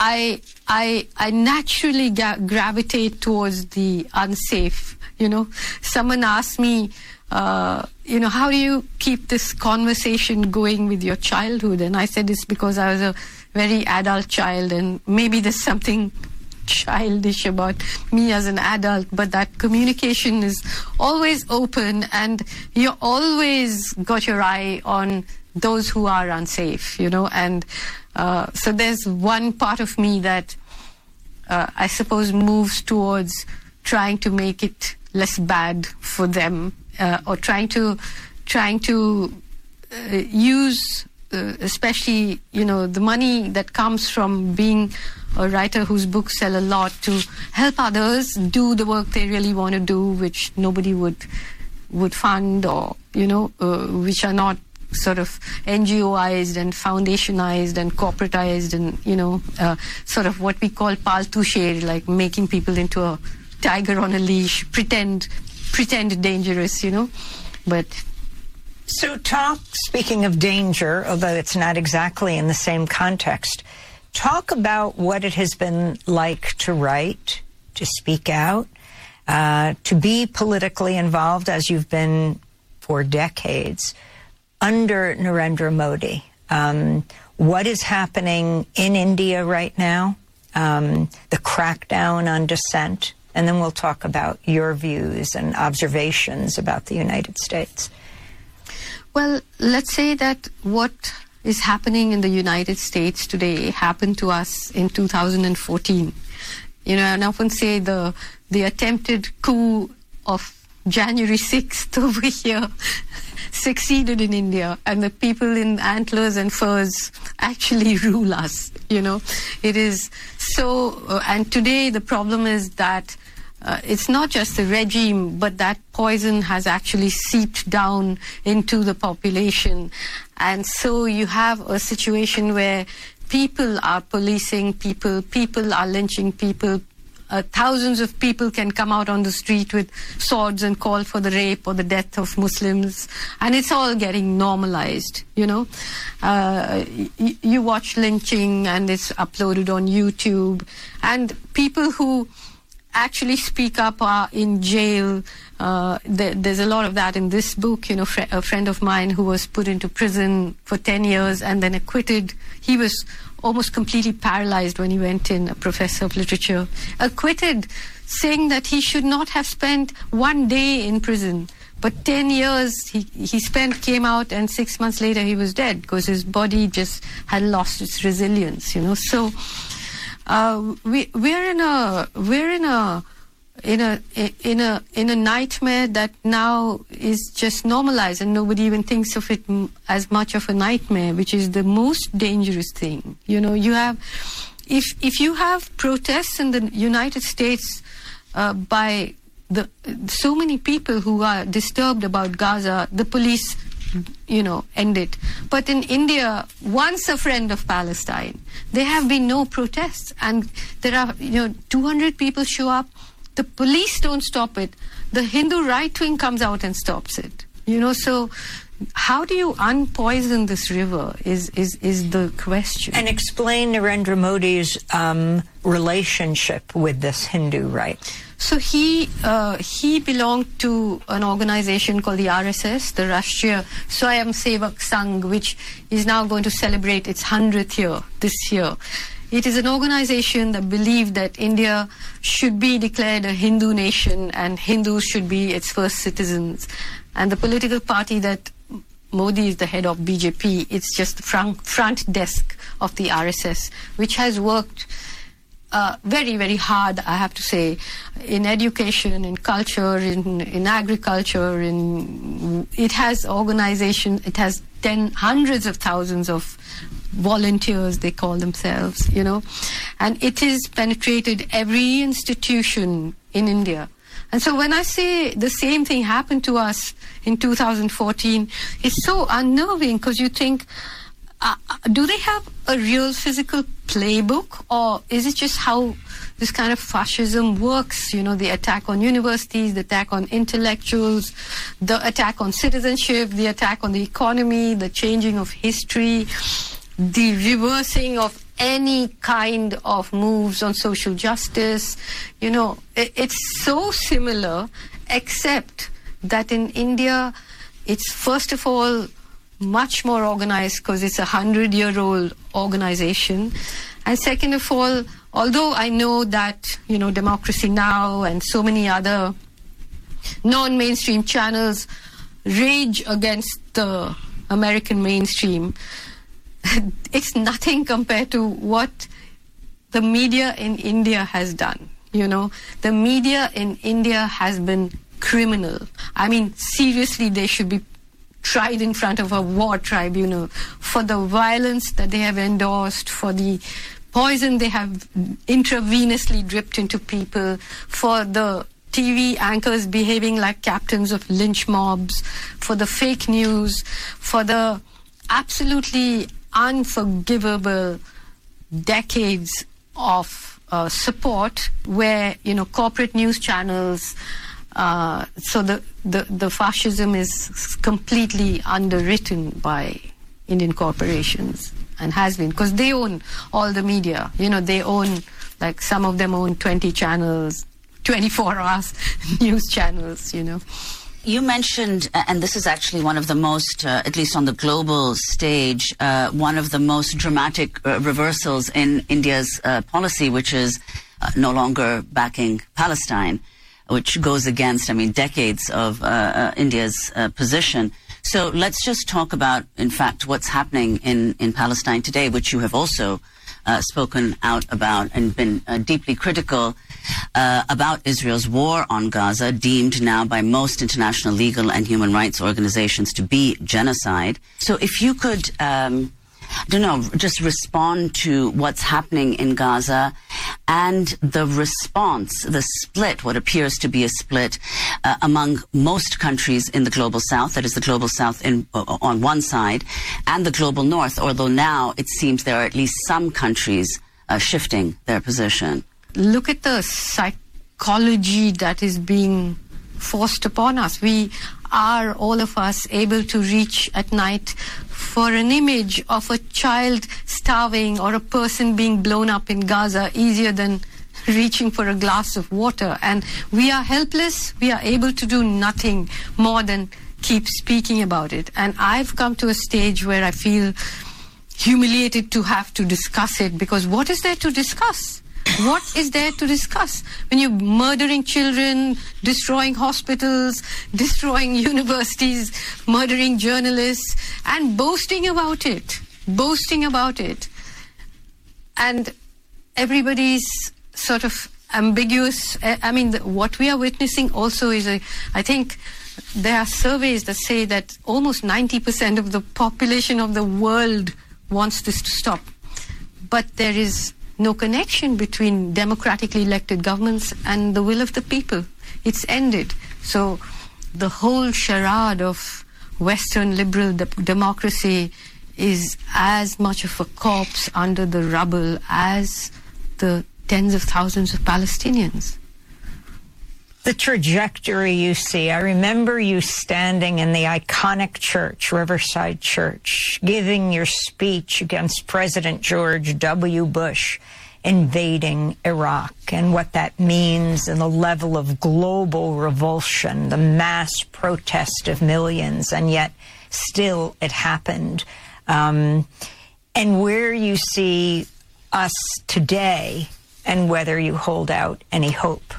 E: I I I naturally ga gravitate towards the unsafe. You know, someone asked me, uh, you know, how do you keep this conversation going with your childhood? And I said it's because I was a very adult child, and maybe there's something childish about me as an adult, but that communication is always open, and you always got your eye on those who are unsafe, you know. And uh, so there's one part of me that uh, I suppose moves towards trying to make it less bad for them, uh, or trying to trying to uh, use uh, especially, you know, the money that comes from being a writer whose books sell a lot, to help others do the work they really want to do, which nobody would would fund, or, you know, uh, which are not sort of N G O-ized and foundationized and corporatized, and, you know, uh, sort of what we call paltu sher, like making people into a tiger on a leash, pretend, pretend dangerous, you know. But
D: so talk, speaking of danger, although it's not exactly in the same context, talk about what it has been like to write, to speak out, uh, to be politically involved, as you've been for decades, under Narendra Modi. Um, what is happening in India right now, um, the crackdown on dissent, and then we'll talk about your views and observations about the United States.
E: Well, let's say that what is happening in the United States today happened to us in two thousand fourteen. You know, and I often say the the attempted coup of January sixth over here succeeded in India, and the people in antlers and furs actually rule us, you know. It is so, uh, and today the problem is that Uh, it's not just the regime, but that poison has actually seeped down into the population. And so you have a situation where people are policing people, people are lynching people. Uh, thousands of people can come out on the street with swords and call for the rape or the death of Muslims. And it's all getting normalized, you know. Uh, you watch lynching and it's uploaded on YouTube. And people who actually speak up are in jail. Uh, there, there's a lot of that in this book. You know, fr- a friend of mine who was put into prison for ten years and then acquitted. He was almost completely paralyzed when he went in, a professor of literature, acquitted, saying that he should not have spent one day in prison. But ten years he, he spent, came out, and six months later he was dead because his body just had lost its resilience, you know. So uh, we, we're in a, we're in a, in a, in a, in a nightmare that now is just normalized, and nobody even thinks of it as much of a nightmare, which is the most dangerous thing. You know, you have, if, if you have protests in the United States uh, by The, so many people who are disturbed about Gaza, the police, you know, end it. But in India, once a friend of Palestine, there have been no protests. And there are, you know, two hundred people show up. The police don't stop it. The Hindu right wing comes out and stops it. You know, so how do you unpoison this river is, is, is the question.
D: And explain Narendra Modi's um, relationship with this Hindu right.
E: So he uh, he belonged to an organization called the R S S, the Rashtriya Swayam Sevak Sangh, which is now going to celebrate its hundredth year this year. It is an organization that believed that India should be declared a Hindu nation and Hindus should be its first citizens. And the political party that Modi is the head of, B J P, it's just the front, front desk of the R S S, which has worked Uh, very, very hard, I have to say, in education, in culture, in, in agriculture. In it has organization, it has ten hundreds of thousands of volunteers, they call themselves, you know, and it has penetrated every institution in India. And so when I say the same thing happened to us in two thousand fourteen, it's so unnerving, because you think, Uh, do they have a real physical playbook, or is it just how this kind of fascism works? You know, the attack on universities, the attack on intellectuals, the attack on citizenship, the attack on the economy, the changing of history, the reversing of any kind of moves on social justice. You know, it, it's so similar, except that in India, it's first of all much more organized because it's a hundred-year-old organization. And second of all, although I know that, you know, Democracy Now! And so many other non-mainstream channels rage against the American mainstream, it's nothing compared to what the media in India has done. You know, the media in India has been criminal. I mean, seriously, they should be tried in front of a war tribunal for the violence that they have endorsed, for the poison they have intravenously dripped into people, for the T V anchors behaving like captains of lynch mobs, for the fake news, for the absolutely unforgivable decades of uh, support where, you know, corporate news channels, Uh, so the, the, the fascism is completely underwritten by Indian corporations, and has been, because they own all the media. You know, they own, like, some of them own twenty channels, twenty-four hours news channels, you know.
G: You mentioned, and this is actually one of the most, uh, at least on the global stage, uh, one of the most dramatic uh, reversals in India's uh, policy, which is uh, no longer backing Palestine, which goes against, I mean, decades of uh, uh, India's uh, position. So let's just talk about, in fact, what's happening in, in Palestine today, which you have also uh, spoken out about and been uh, deeply critical uh, about Israel's war on Gaza, deemed now by most international legal and human rights organizations to be genocide. So if you could, um, I don't know, just respond to what's happening in Gaza and the response, the split, what appears to be a split uh, among most countries in the global south, that is the global south in, uh, on one side, and the global north, although now it seems there are at least some countries uh, shifting their position.
E: Look at the psychology that is being forced upon us. We are, all of us, able to reach at night for an image of a child starving or a person being blown up in Gaza easier than reaching for a glass of water. And we are helpless. We are able to do nothing more than keep speaking about it. And I've come to a stage where I feel humiliated to have to discuss it, because what is there to discuss? What is there to discuss when you're murdering children, destroying hospitals, destroying universities, murdering journalists, and boasting about it, boasting about it. And everybody's sort of ambiguous. I mean, the, what we are witnessing also is, a, I think there are surveys that say that almost ninety percent of the population of the world wants this to stop. But there is no connection between democratically elected governments and the will of the people. It's ended. So the whole charade of Western liberal de- democracy is as much of a corpse under the rubble as the tens of thousands of Palestinians.
D: The trajectory you see, I remember you standing in the iconic church, Riverside Church, giving your speech against President George W. Bush invading Iraq, and what that means and the level of global revulsion, the mass protest of millions, and yet still it happened. Um, and where you see us today and whether you hold out any hope.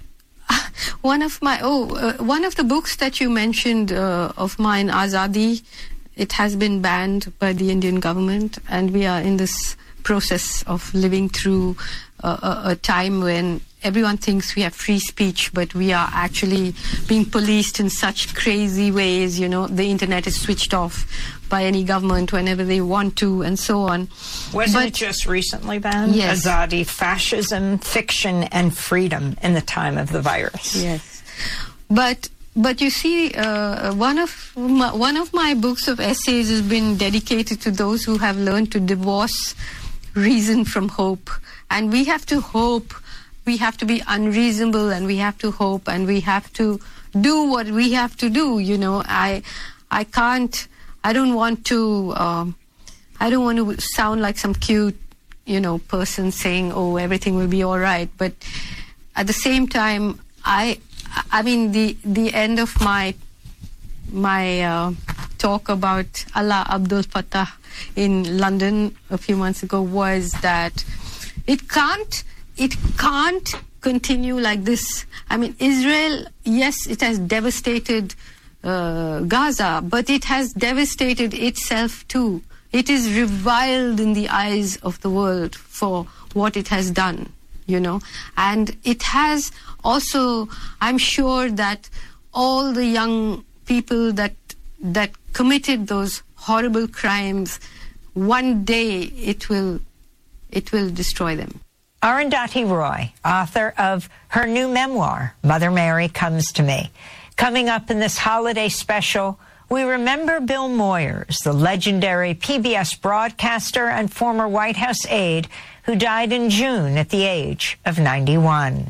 E: One of my oh, uh, one of the books that you mentioned uh, of mine, Azadi, it has been banned by the Indian government, and we are in this process of living through uh, a, a time when everyone thinks we have free speech, but we are actually being policed in such crazy ways. You know, the internet is switched off by any government whenever they want to, and so on.
D: Wasn't
E: but,
D: it just recently banned?
E: Yes.
D: Azadi, fascism, fiction, and freedom in the time of the virus.
E: Yes. But but you see, uh, one of my, one of my books of essays has been dedicated to those who have learned to divorce reason from hope. And we have to hope, we have to be unreasonable, and we have to hope, and we have to do what we have to do. You know, I I can't, I don't want to, um, I don't want to sound like some cute, you know, person saying, oh, everything will be all right. But at the same time, I, I mean, the, the end of my, my uh, talk about Allah Abdul Fattah in London a few months ago was that it can't, it can't continue like this. I mean, Israel, yes, it has devastated uh, Gaza, but it has devastated itself too. It is reviled in the eyes of the world for what it has done, you know. And it has also, I'm sure that all the young people that that committed those horrible crimes, one day it will it will destroy them.
D: Arundhati Roy, author of her new memoir, Mother Mary Comes to Me. Coming up in this holiday special, we remember Bill Moyers, the legendary P B S broadcaster and former White House aide who died in June at the age of ninety-one.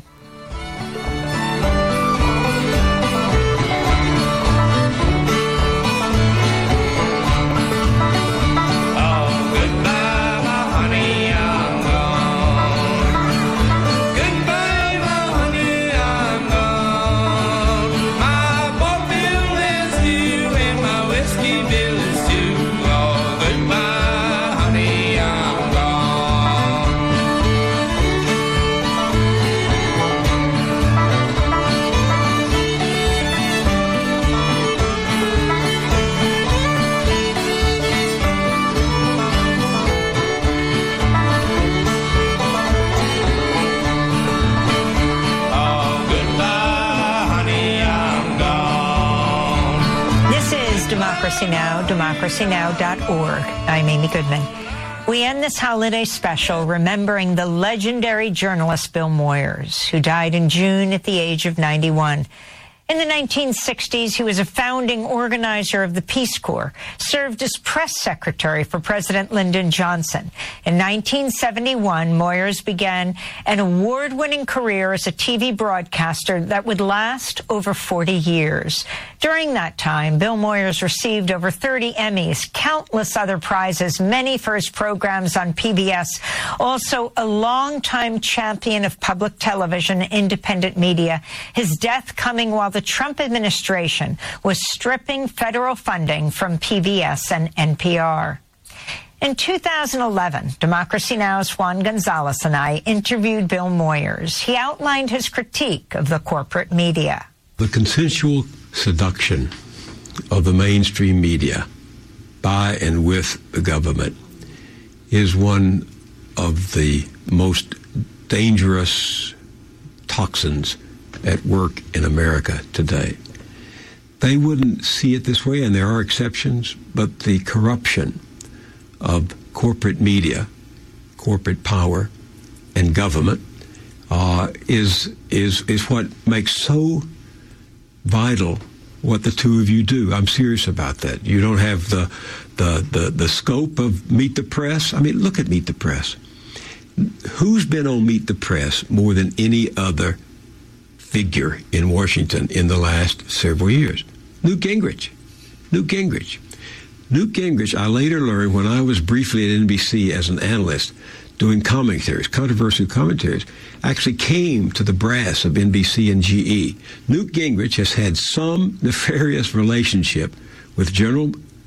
D: Democracy Now!, democracy now dot org. I'm Amy Goodman. We end this holiday special remembering the legendary journalist Bill Moyers, who died in June at the age of ninety-one. In the nineteen sixties, he was a founding organizer of the Peace Corps, served as press secretary for President Lyndon Johnson. In nineteen seventy-one, Moyers began an award-winning career as a T V broadcaster that would last over forty years. During that time, Bill Moyers received over thirty Emmys, countless other prizes, many for his programs on P B S. Also, a longtime champion of public television, independent media. His death coming while the Trump administration was stripping federal funding from P B S and N P R. In two thousand eleven, Democracy Now!'s Juan Gonzalez and I interviewed Bill Moyers. He outlined his critique of the corporate media.
F: The consensual seduction of the mainstream media by and with the government is one of the most dangerous toxins at work in America today. They wouldn't see it this way, and there are exceptions, but the corruption of corporate media, corporate power, and government uh, is is is what makes so vital what the two of you do. I'm serious about that. You don't have the the the, the scope of Meet the Press. I mean, look at Meet the Press. Who's been on Meet the Press more than any other figure in Washington in the last several years? Newt Gingrich. Newt Gingrich. Newt Gingrich, I later learned when I was briefly at N B C as an analyst doing commentaries, controversial commentaries, actually came to the brass of N B C and G E. Newt Gingrich has had some nefarious relationship with General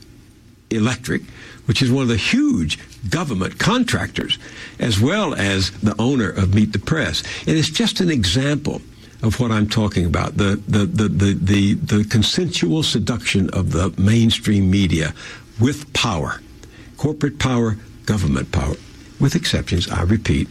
F: Electric, which is one of the huge government contractors, as well as the owner of Meet the Press. And it's just an example of what I'm talking about, the the, the, the, the the consensual seduction of the mainstream media with power, corporate power, government power, with exceptions, I repeat,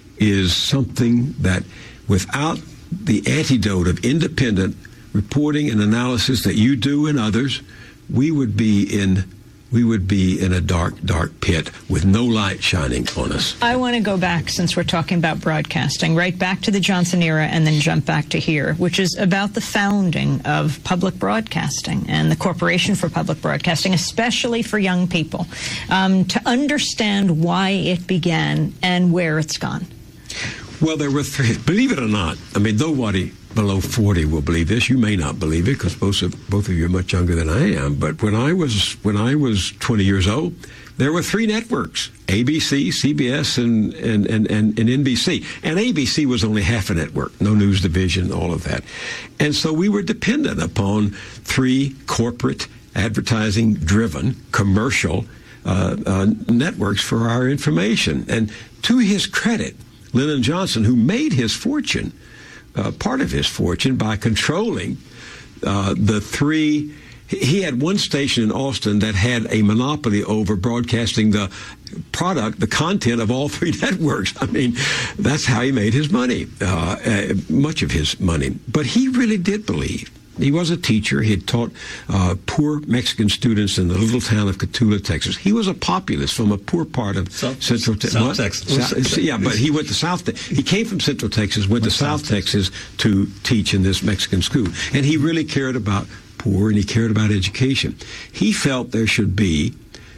F: is something that without the antidote of independent reporting and analysis that you do and others, we would be in we would be in a dark, dark pit with no light shining on us.
I: I want to go back, since we're talking about broadcasting, right back to the Johnson era and then jump back to here, which is about the founding of public broadcasting and the Corporation for Public Broadcasting, especially for young people, um, to understand why it began and where it's gone.
F: Well, there were three. Believe it or not, I mean, nobody below forty will believe this. You may not believe it because both of both of you are much younger than I am. But when I was when I was twenty years old, there were three networks: A B C, C B S, and and, and, and and N B C. And A B C was only half a network, no news division, all of that. And so we were dependent upon three corporate, advertising-driven, commercial uh, uh, networks for our information. And to his credit, Lyndon Johnson, who made his fortune, uh, part of his fortune, by controlling uh, the three. He had one station in Austin that had a monopoly over broadcasting the product, the content of all three networks. I mean, that's how he made his money, uh, uh, much of his money. But he really did believe. He was a teacher. He had taught uh, poor Mexican students in the little town of Cotulla, Texas. He was a populist from a poor part of South, Central Te- South Texas. South, yeah, but he went to South. Te- he came from Central Texas, went, went to South, South Texas, Texas to teach in this Mexican school, and he really cared about poor and he cared about education. He felt there should be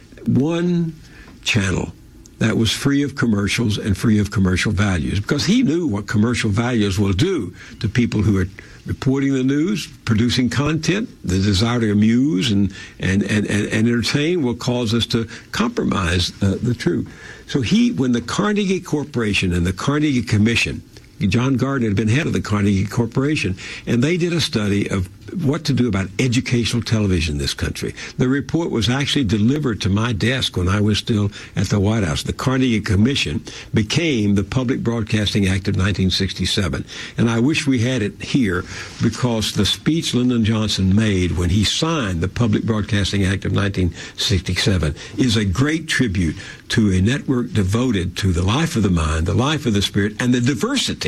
F: one channel that was free of commercials and free of commercial values, because he knew what commercial values will do to people who are reporting the news, producing content. The desire to amuse and and, and, and entertain will cause us to compromise uh, the truth. So he, when the Carnegie Corporation and the Carnegie Commission, John Gardner had been head of the Carnegie Corporation, and they did a study of what to do about educational television in this country. The report was actually delivered to my desk when I was still at the White House. The Carnegie Commission became the Public Broadcasting Act of nineteen sixty-seven. And I wish we had it here, because the speech Lyndon Johnson made when he signed the Public Broadcasting Act of nineteen sixty-seven is a great tribute to a network devoted to the life of the mind, the life of the spirit, and the diversity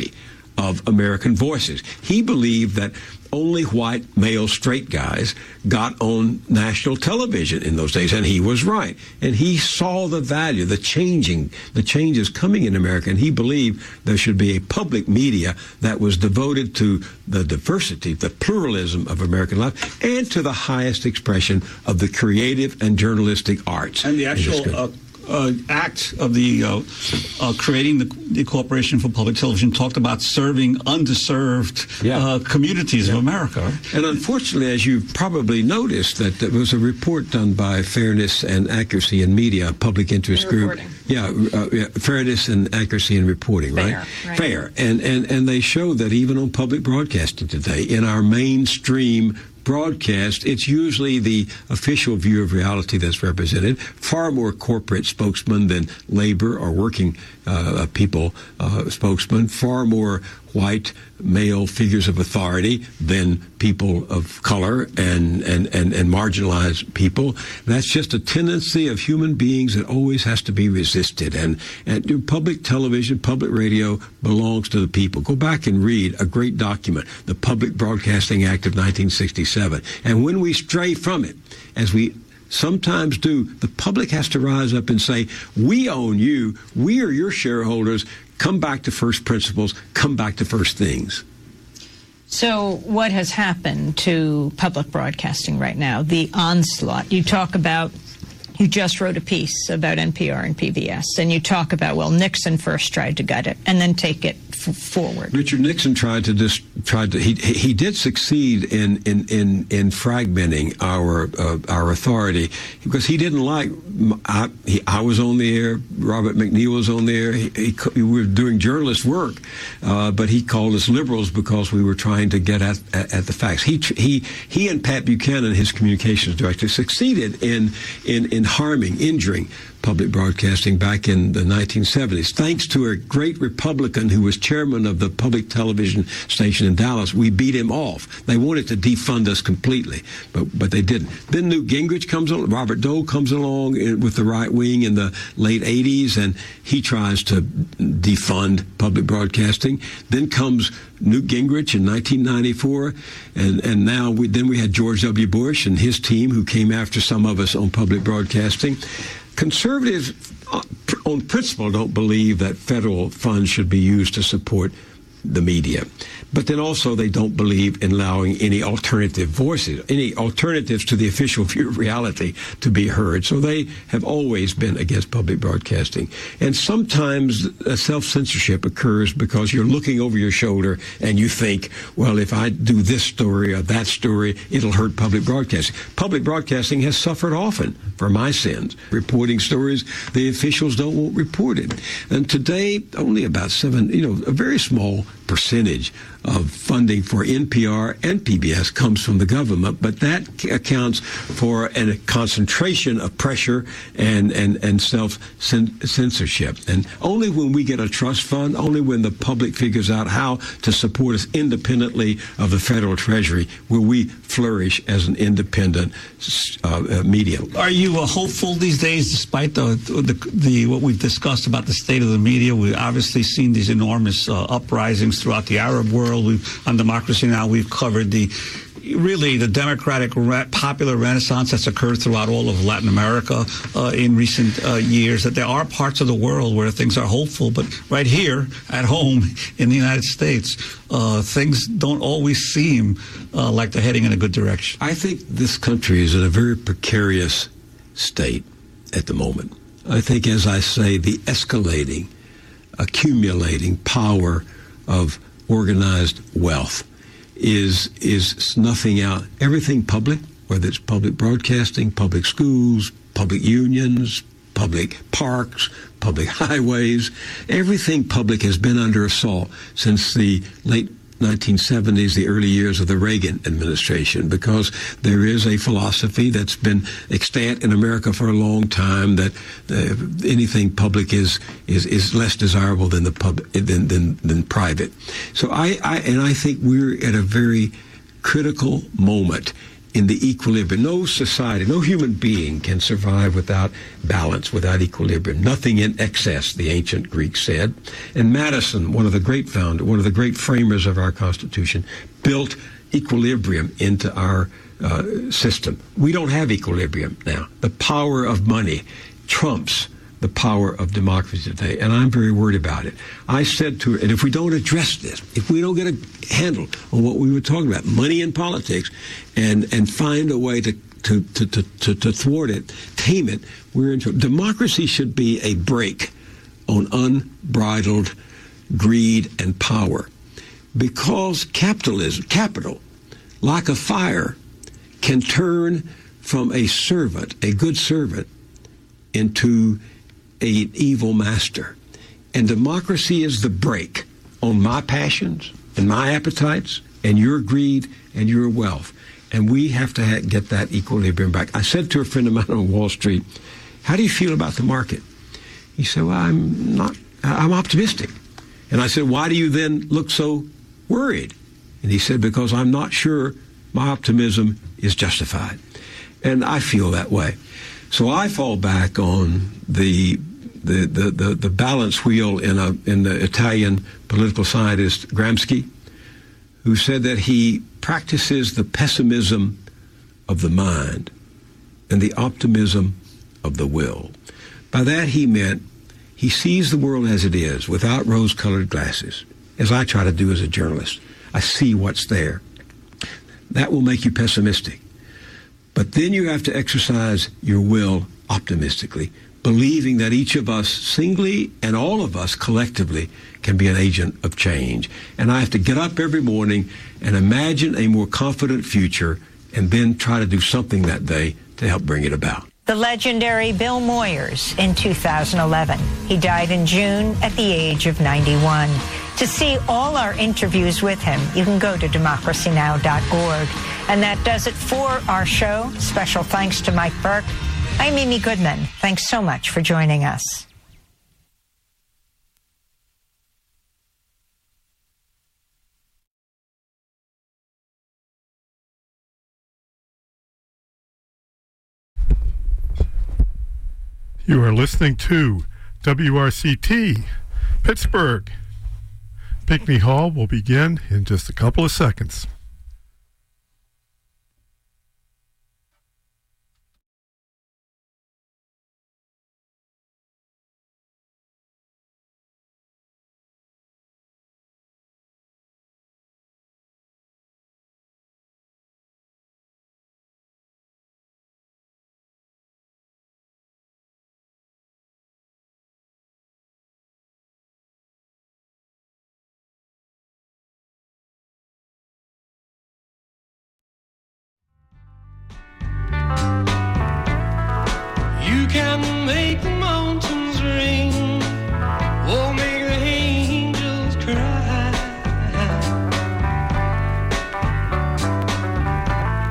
F: of American voices. He believed that only white male straight guys got on national television in those days, and he was right. And he saw the value, the changing, the changes coming in America, and he believed there should be a public media that was devoted to the diversity, the pluralism of American life, and to the highest expression of the creative and journalistic arts.
J: And the actual uh, uh, act of the uh, uh, creating the, the Corporation for Public Television talked about serving underserved
F: Yeah.
J: uh, communities
F: Yeah.
J: of America.
F: And unfortunately, as you've probably noticed, that there was a report done by Fairness and Accuracy in Media, a public interest
I: And
F: group.
I: reporting.
F: Yeah, uh, yeah, Fairness and Accuracy in Reporting,
I: Fair,
F: right?
I: right.
F: Fair. And, and, and they show that even on public broadcasting today, in our mainstream broadcast, it's usually the official view of reality that's represented. Far more corporate spokesmen than labor or working uh, people uh, spokesmen. Far more white male figures of authority than people of color and, and, and, and marginalized people. That's just a tendency of human beings that always has to be resisted. And, and public television, public radio belongs to the people. Go back and read a great document, the Public Broadcasting Act of nineteen sixty-seven. And when we stray from it, as we sometimes do, the public has to rise up and say, we own you, we are your shareholders, come back to first principles, come back to first things.
I: So what has happened to public broadcasting right now? The onslaught. You talk about, you just wrote a piece about N P R and P B S, and you talk about, well, Nixon first tried to gut it and then take it f- forward.
F: Richard Nixon tried to dis- tried to he he did succeed in in in, in fragmenting our uh, our authority, because he didn't like I, he, I was on the air, Robert McNeil was on the air. He, he, we were doing journalist work, uh, but he called us liberals because we were trying to get at at, at the facts. He he he and Pat Buchanan, his communications director, succeeded in in in harming, injuring public broadcasting back in the nineteen seventies. Thanks to a great Republican who was chairman of the public television station in Dallas, we beat him off. They wanted to defund us completely, but but they didn't. Then Newt Gingrich comes along, Robert Dole comes along with the right wing in the late eighties, and he tries to defund public broadcasting. Then comes Newt Gingrich in nineteen ninety-four, and, and now we, then we had George W. Bush and his team, who came after some of us on public broadcasting. Conservatives, uh, on principle, don't believe that federal funds should be used to support the media. But then also they don't believe in allowing any alternative voices, any alternatives to the official view of reality to be heard. So they have always been against public broadcasting. And sometimes a self-censorship occurs because you're looking over your shoulder and you think, well, if I do this story or that story, it'll hurt public broadcasting. Public broadcasting has suffered often for my sins, reporting stories the officials don't want reported. And today, only about seven, you know, a very small percentage of funding for N P R and P B S comes from the government, but that accounts for a concentration of pressure and, and, and self-censorship. And only when we get a trust fund, only when the public figures out how to support us independently of the federal treasury, will we flourish as an independent uh, media.
J: Are you uh, hopeful these days, despite the, the the what we've discussed about the state of the media? We've obviously seen these enormous uh, uprisings throughout the Arab world. We've, on Democracy Now!, we've covered the really the democratic re- popular renaissance that's occurred throughout all of Latin America uh, in recent uh, years, that there are parts of the world where things are hopeful, but right here at home in the United States, uh, things don't always seem uh, like they're heading in a good direction.
F: I think this country is in a very precarious state at the moment. I think, as I say, the escalating, accumulating power of organized wealth is is snuffing out everything public, whether it's public broadcasting, public schools, public unions, public parks, public highways. Everything public has been under assault since the late nineteen seventies, the early years of the Reagan administration, because there is a philosophy that's been extant in America for a long time that uh, anything public is is is less desirable than the public than than, than private. So I, I and I think we're at a very critical moment in the equilibrium. No society, no human being can survive without balance, without equilibrium. Nothing in excess, the ancient Greeks said. And Madison, one of the great founders, one of the great framers of our Constitution, built equilibrium into our uh, system. We don't have equilibrium now. The power of money trumps the power of democracy today, and I'm very worried about it. I said to her, and if we don't address this, if we don't get a handle on what we were talking about, money in politics, and and find a way to to to to, to, to thwart it, tame it, we're in trouble. Democracy should be a brake on unbridled greed and power, because capitalism, capital, like a fire, can turn from a servant, a good servant, into an evil master. And democracy is the brake on my passions and my appetites and your greed and your wealth. And we have to ha- get that equilibrium back. I said to a friend of mine on Wall Street, how do you feel about the market? He said, well, I'm not, I'm optimistic. And I said, why do you then look so worried? And he said, because I'm not sure my optimism is justified. And I feel that way. So I fall back on the the, the, the, the balance wheel in a in the Italian political scientist Gramsci, who said that he practices the pessimism of the mind and the optimism of the will. By that he meant he sees the world as it is, without rose-colored glasses, as I try to do as a journalist. I see what's there. That will make you pessimistic. But then you have to exercise your will optimistically, believing that each of us singly and all of us collectively can be an agent of change. And I have to get up every morning and imagine a more confident future and then try to do something that day to help bring it about.
D: The legendary Bill Moyers in two thousand eleven. He died in June at the age of ninety-one. To see all our interviews with him, you can go to democracy now dot org. And that does it for our show. Special thanks to Mike Burke. I'm Amy Goodman. Thanks so much for joining us.
K: You are listening to W R C T Pittsburgh. Pinckney Hall will begin in just a couple of seconds.
L: You can make